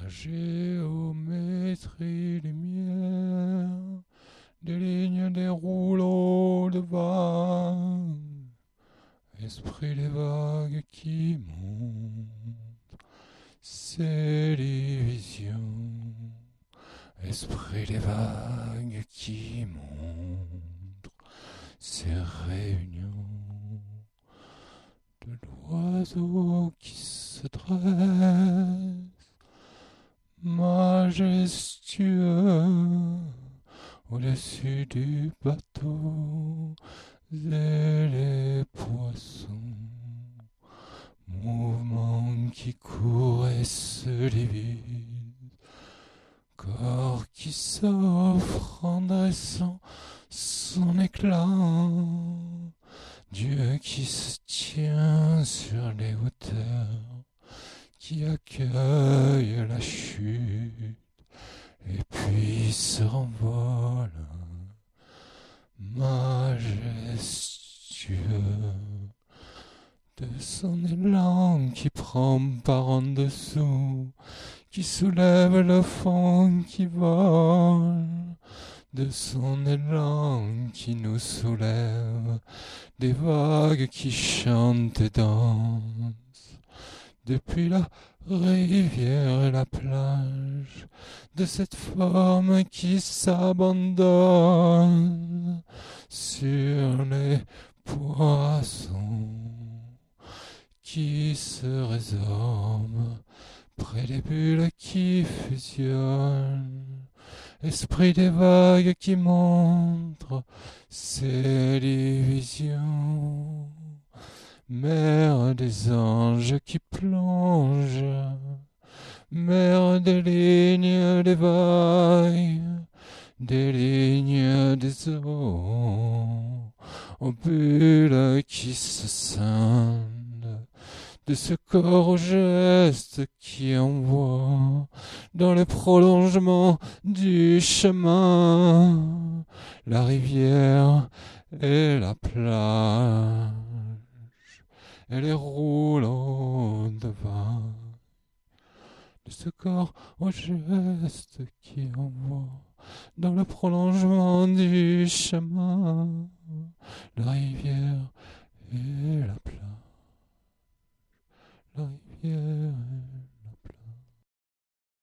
géométrie lumière, des lignes, des rouleaux de vagues, esprit des vagues qui montent, ses divisions, esprit des vagues qui montent, ses réunions, de l'oiseau qui se dresse, majestueux, au-dessus du bateau, et les poissons, mouvements qui courent et se divisent, corps qui s'offre en dressant son éclat, Dieu qui se tient sur les hauteurs, qui accueille la chute, et puis se renvole, majestueux, de son élan qui prend par en dessous, qui soulève le fond qui vole, de son élan qui nous soulève, des vagues qui chantent et dansent, depuis la rivière et la plage, de cette forme qui s'abandonne sur les poissons, qui se résorment près des bulles qui fusionnent, esprit des vagues qui montrent ses divisions, mer des anges qui plongent, mer des lignes des vagues, des lignes des eaux, aux bulles qui se scindent, de ce corps au geste qui envoie dans le prolongement du chemin la rivière et la plage et les rouleaux de vagues, de ce corps au geste qui envoie dans le prolongement du chemin la rivière et la plage. La rivière